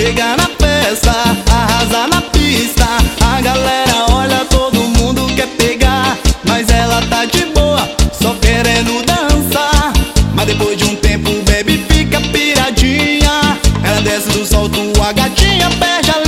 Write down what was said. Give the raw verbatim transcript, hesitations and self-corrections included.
chega na festa, arrasa na pista. A galera olha, todo mundo quer pegar, mas ela tá de boa, só querendo dançar. Mas depois de um tempo o baby fica piradinha. Ela desce do salto, a gatinha perde a